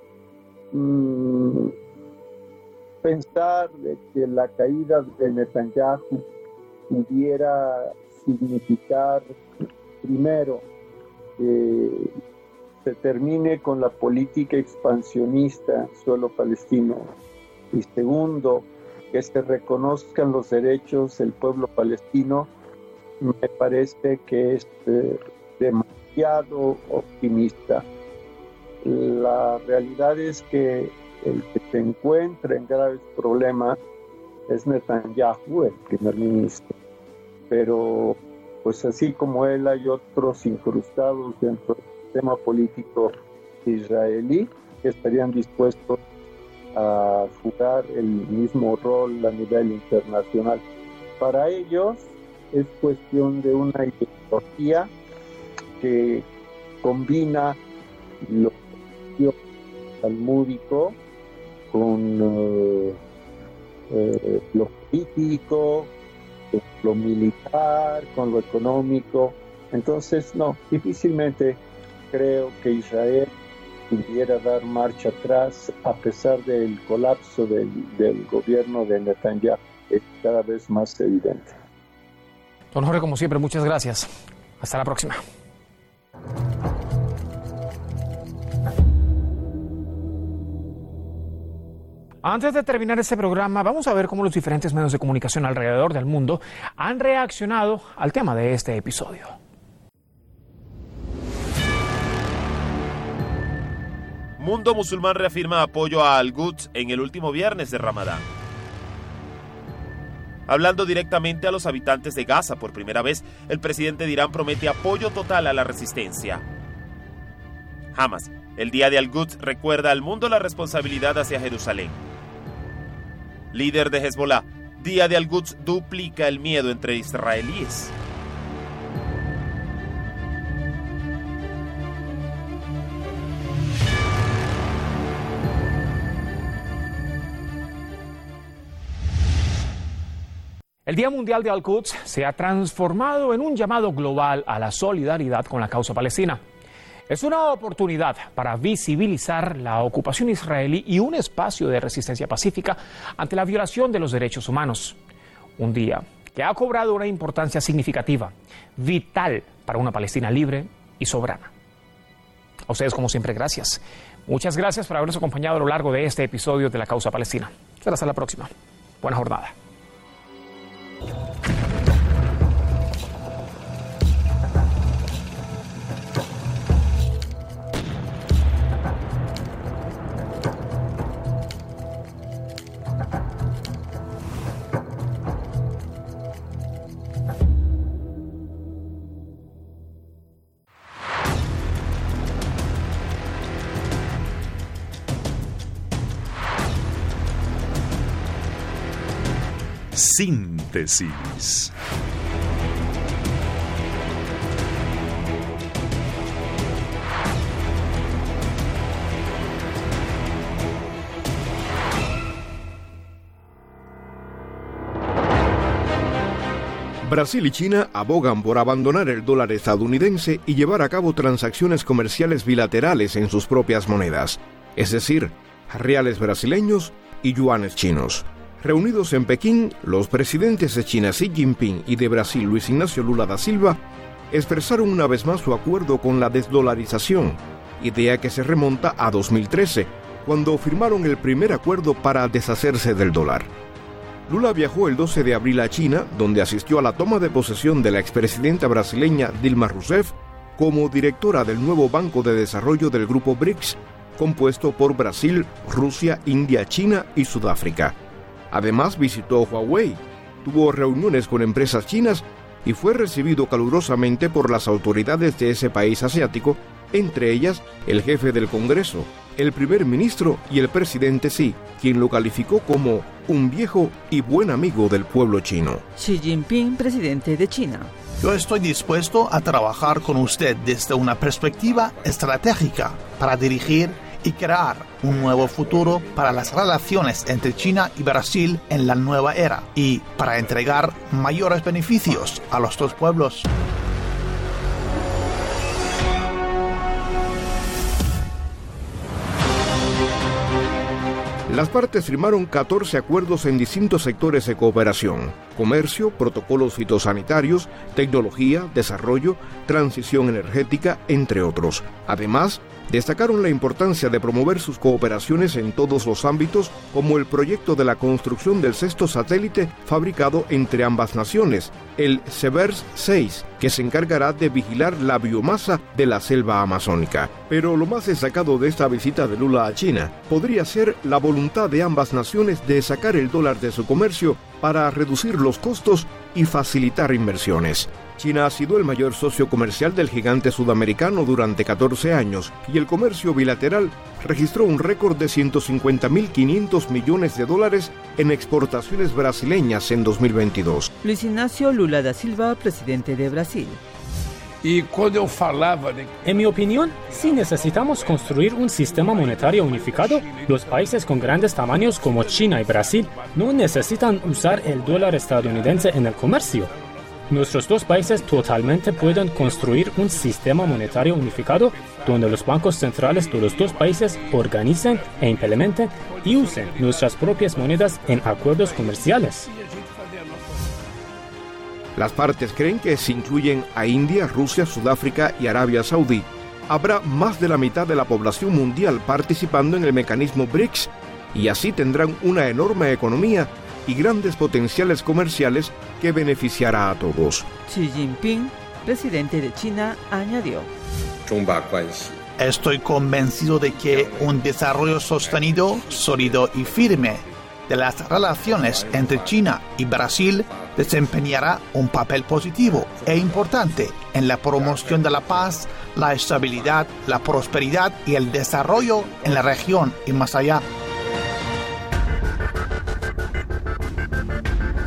pensar de que la caída de Netanyahu pudiera significar, primero, que se termine con la política expansionista en suelo palestino, y segundo, que se reconozcan los derechos del pueblo palestino, me parece que es demasiado optimista. La realidad es que el que se encuentra en graves problemas es Netanyahu, el primer ministro, pero pues así como él hay otros incrustados dentro del sistema político israelí que estarían dispuestos a jugar el mismo rol a nivel internacional. Para ellos es cuestión de una ideología que combina lo talmúdico con lo político, con lo militar, con lo económico. Entonces, no, difícilmente creo que Israel pudiera dar marcha atrás a pesar del colapso del gobierno de Netanyahu, que es cada vez más evidente. Don Jorge, como siempre, muchas gracias. Hasta la próxima. Antes de terminar este programa, vamos a ver cómo los diferentes medios de comunicación alrededor del mundo han reaccionado al tema de este episodio. Mundo Musulmán reafirma apoyo a Al-Quds en el último viernes de Ramadán. Hablando directamente a los habitantes de Gaza por primera vez, el presidente de Irán promete apoyo total a la resistencia. Hamas, el día de Al-Quds, recuerda al mundo la responsabilidad hacia Jerusalén. Líder de Hezbollah, Día de Al-Quds duplica el miedo entre israelíes. El Día Mundial de Al-Quds se ha transformado en un llamado global a la solidaridad con la causa palestina. Es una oportunidad para visibilizar la ocupación israelí y un espacio de resistencia pacífica ante la violación de los derechos humanos. Un día que ha cobrado una importancia significativa, vital para una Palestina libre y soberana. A ustedes, como siempre, gracias. Muchas gracias por habernos acompañado a lo largo de este episodio de La Causa Palestina. Hasta la próxima. Buena jornada. Síntesis. Brasil y China abogan por abandonar el dólar estadounidense y llevar a cabo transacciones comerciales bilaterales en sus propias monedas, es decir, reales brasileños y yuanes chinos. Reunidos en Pekín, los presidentes de China Xi Jinping y de Brasil Luis Ignacio Lula da Silva expresaron una vez más su acuerdo con la desdolarización, idea que se remonta a 2013, cuando firmaron el primer acuerdo para deshacerse del dólar. Lula viajó el 12 de abril a China, donde asistió a la toma de posesión de la expresidenta brasileña Dilma Rousseff como directora del nuevo Banco de Desarrollo del Grupo BRICS, compuesto por Brasil, Rusia, India, China y Sudáfrica. Además, visitó Huawei, tuvo reuniones con empresas chinas y fue recibido calurosamente por las autoridades de ese país asiático, entre ellas el jefe del Congreso, el primer ministro y el presidente Xi, quien lo calificó como un viejo y buen amigo del pueblo chino. Xi Jinping, presidente de China. Yo estoy dispuesto a trabajar con usted desde una perspectiva estratégica para dirigir y crear un nuevo futuro para las relaciones entre China y Brasil en la nueva era y para entregar mayores beneficios a los dos pueblos. Las partes firmaron 14 acuerdos en distintos sectores de cooperación: comercio, protocolos fitosanitarios, tecnología, desarrollo, transición energética, entre otros. Además, destacaron la importancia de promover sus cooperaciones en todos los ámbitos, como el proyecto de la construcción del sexto satélite fabricado entre ambas naciones, el Severs 6, que se encargará de vigilar la biomasa de la selva amazónica. Pero lo más destacado de esta visita de Lula a China podría ser la voluntad de ambas naciones de sacar el dólar de su comercio para reducir los costos y facilitar inversiones. China ha sido el mayor socio comercial del gigante sudamericano durante 14 años y el comercio bilateral registró un récord de 150.500 millones de dólares en exportaciones brasileñas en 2022. Luis Ignacio Lula da Silva, presidente de Brasil. En mi opinión, si necesitamos construir un sistema monetario unificado, los países con grandes tamaños como China y Brasil no necesitan usar el dólar estadounidense en el comercio. Nuestros dos países totalmente pueden construir un sistema monetario unificado donde los bancos centrales de los dos países organicen e implementen y usen nuestras propias monedas en acuerdos comerciales. Las partes creen que si incluyen a India, Rusia, Sudáfrica y Arabia Saudí, habrá más de la mitad de la población mundial participando en el mecanismo BRICS y así tendrán una enorme economía y grandes potenciales comerciales que beneficiará a todos. Xi Jinping, presidente de China, añadió: Estoy convencido de que un desarrollo sostenido, sólido y firme de las relaciones entre China y Brasil desempeñará un papel positivo e importante en la promoción de la paz, la estabilidad, la prosperidad y el desarrollo en la región y más allá.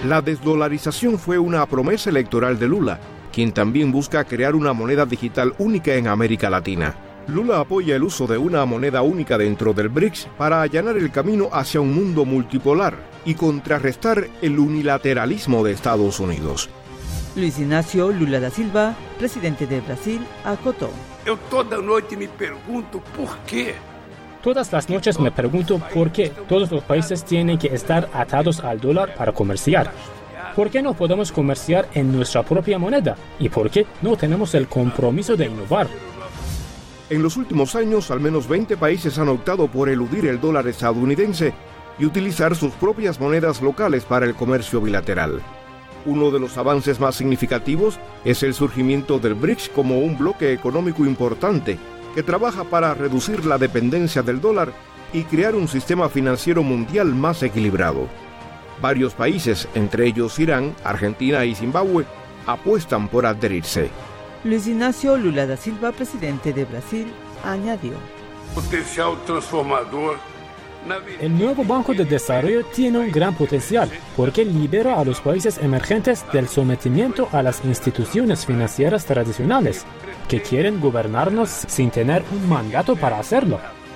La desdolarización fue una promesa electoral de Lula, quien también busca crear una moneda digital única en América Latina. Lula apoya el uso de una moneda única dentro del BRICS para allanar el camino hacia un mundo multipolar y contrarrestar el unilateralismo de Estados Unidos. Luis Ignacio Lula da Silva, presidente de Brasil, acotó. Eu toda noite me pergunto por qué. Todas las noches me pregunto por qué todos los países tienen que estar atados al dólar para comerciar. ¿Por qué no podemos comerciar en nuestra propia moneda? ¿Y por qué no tenemos el compromiso de innovar? En los últimos años, al menos 20 países han optado por eludir el dólar estadounidense y utilizar sus propias monedas locales para el comercio bilateral. Uno de los avances más significativos es el surgimiento del BRICS como un bloque económico importante que trabaja para reducir la dependencia del dólar y crear un sistema financiero mundial más equilibrado. Varios países, entre ellos Irán, Argentina y Zimbabue, apuestan por adherirse. Luis Ignacio Lula da Silva, presidente de Brasil, añadió. Potencial transformador. El nuevo Banco de Desarrollo tiene un gran potencial porque libera a los países emergentes del sometimiento a las instituciones financieras tradicionales, que quieren gobernarnos sin tener un mandato para hacerlo.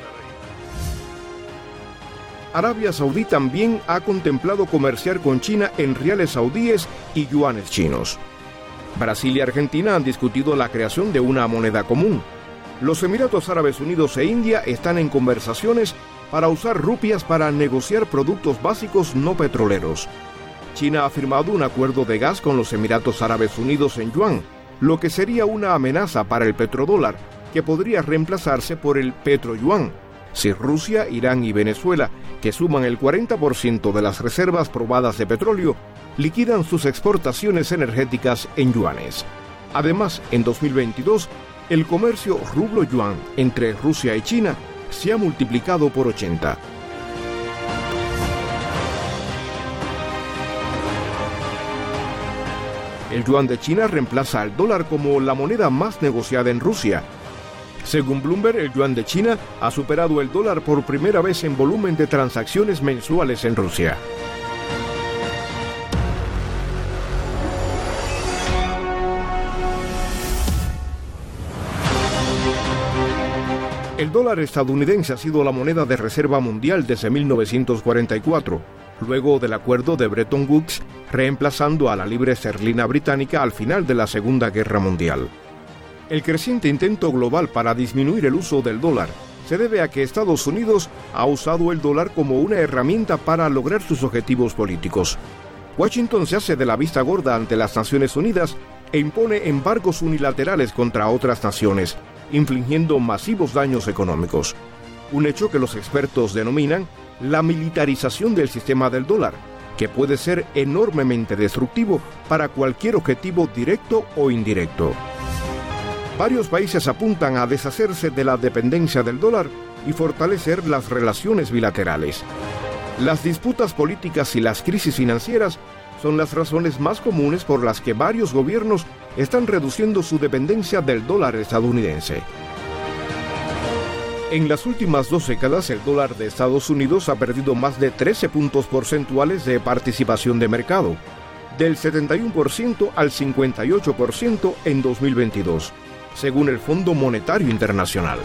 Arabia Saudí también ha contemplado comerciar con China en riales saudíes y yuanes chinos. Brasil y Argentina han discutido la creación de una moneda común. Los Emiratos Árabes Unidos e India están en conversaciones para usar rupias para negociar productos básicos no petroleros. China ha firmado un acuerdo de gas con los Emiratos Árabes Unidos en yuan, lo que sería una amenaza para el petrodólar, que podría reemplazarse por el petroyuan, si Rusia, Irán y Venezuela, que suman el 40% de las reservas probadas de petróleo, liquidan sus exportaciones energéticas en yuanes. Además, en 2022, el comercio rublo-yuan entre Rusia y China se ha multiplicado por 80. El yuan de China reemplaza al dólar como la moneda más negociada en Rusia. Según Bloomberg, el yuan de China ha superado el dólar por primera vez en volumen de transacciones mensuales en Rusia. El dólar estadounidense ha sido la moneda de reserva mundial desde 1944, luego del acuerdo de Bretton Woods, reemplazando a la libra esterlina británica al final de la Segunda Guerra Mundial. El creciente intento global para disminuir el uso del dólar se debe a que Estados Unidos ha usado el dólar como una herramienta para lograr sus objetivos políticos. Washington se hace de la vista gorda ante las Naciones Unidas e impone embargos unilaterales contra otras naciones, infligiendo masivos daños económicos. Un hecho que los expertos denominan la militarización del sistema del dólar, que puede ser enormemente destructivo para cualquier objetivo directo o indirecto. Varios países apuntan a deshacerse de la dependencia del dólar y fortalecer las relaciones bilaterales. Las disputas políticas y las crisis financieras son las razones más comunes por las que varios gobiernos están reduciendo su dependencia del dólar estadounidense. En las últimas 2 décadas, el dólar de Estados Unidos ha perdido más de 13 puntos porcentuales de participación de mercado, del 71% al 58% en 2022, según el Fondo Monetario Internacional.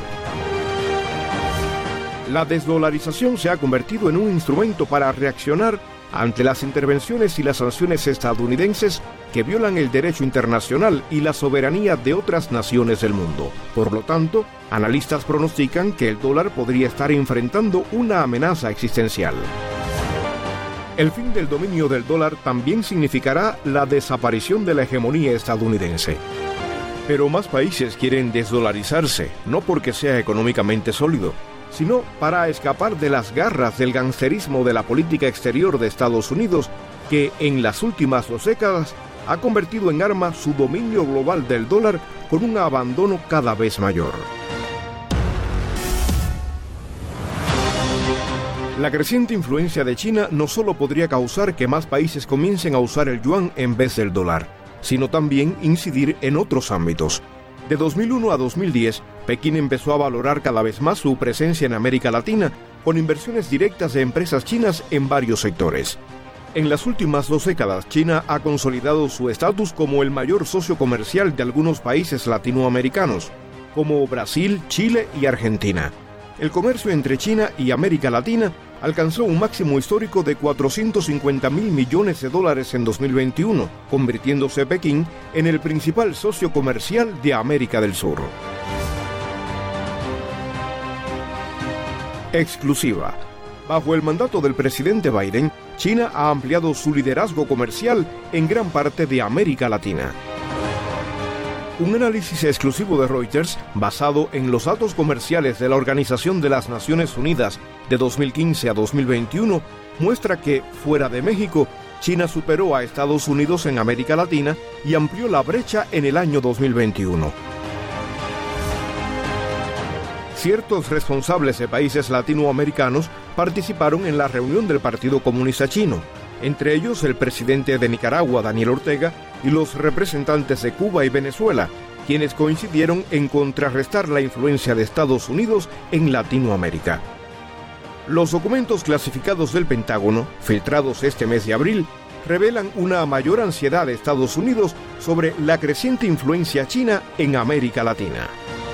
La desdolarización se ha convertido en un instrumento para reaccionar ante las intervenciones y las sanciones estadounidenses que violan el derecho internacional y la soberanía de otras naciones del mundo. Por lo tanto, analistas pronostican que el dólar podría estar enfrentando una amenaza existencial. El fin del dominio del dólar también significará la desaparición de la hegemonía estadounidense. Pero más países quieren desdolarizarse, no porque sea económicamente sólido, sino para escapar de las garras del gangsterismo de la política exterior de Estados Unidos, que en las últimas 2 décadas ha convertido en arma su dominio global del dólar con un abandono cada vez mayor. La creciente influencia de China no solo podría causar que más países comiencen a usar el yuan en vez del dólar, sino también incidir en otros ámbitos. De 2001 a 2010, Pekín empezó a valorar cada vez más su presencia en América Latina con inversiones directas de empresas chinas en varios sectores. En las últimas 2 décadas, China ha consolidado su estatus como el mayor socio comercial de algunos países latinoamericanos, como Brasil, Chile y Argentina. El comercio entre China y América Latina alcanzó un máximo histórico de $450.000 millones en 2021, convirtiéndose Pekín en el principal socio comercial de América del Sur. Exclusiva. Bajo el mandato del presidente Biden, China ha ampliado su liderazgo comercial en gran parte de América Latina. Un análisis exclusivo de Reuters, basado en los datos comerciales de la Organización de las Naciones Unidas de 2015 a 2021, muestra que, fuera de México, China superó a Estados Unidos en América Latina y amplió la brecha en el año 2021. Ciertos responsables de países latinoamericanos participaron en la reunión del Partido Comunista Chino, entre ellos el presidente de Nicaragua, Daniel Ortega, y los representantes de Cuba y Venezuela, quienes coincidieron en contrarrestar la influencia de Estados Unidos en Latinoamérica. Los documentos clasificados del Pentágono, filtrados este mes de abril, revelan una mayor ansiedad de Estados Unidos sobre la creciente influencia china en América Latina.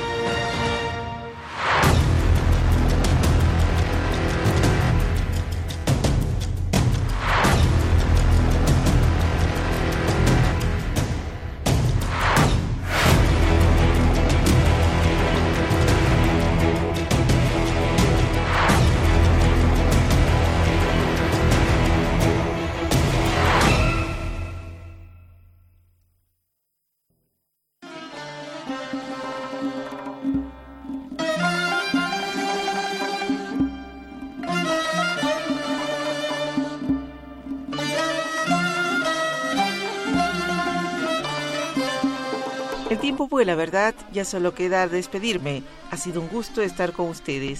El tiempo vuela, ¿verdad? Ya solo queda despedirme. Ha sido un gusto estar con ustedes.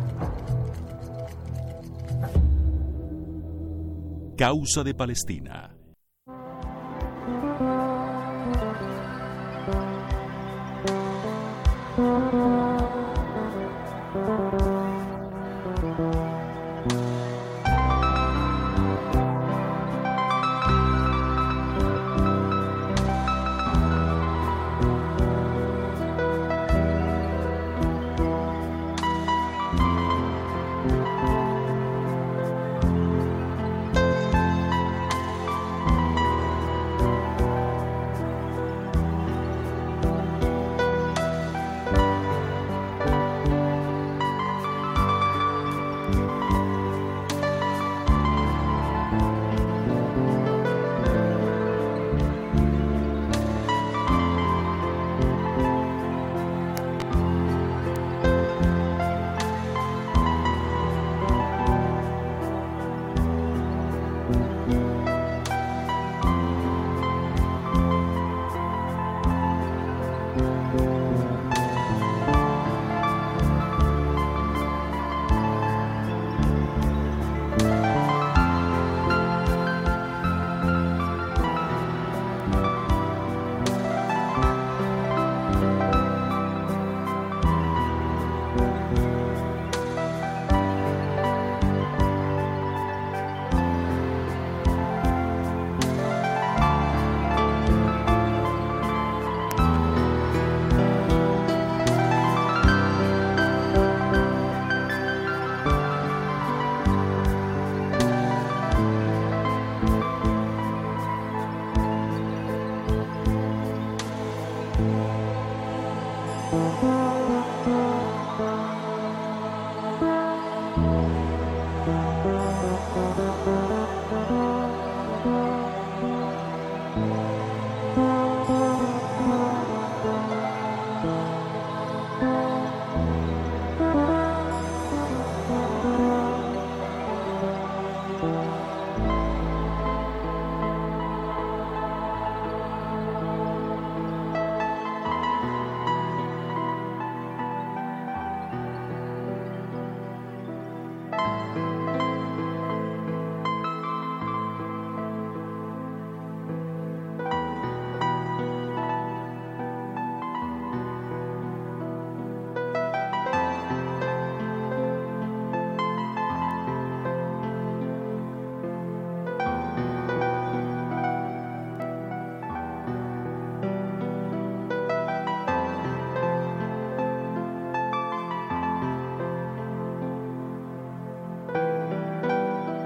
Causa de Palestina.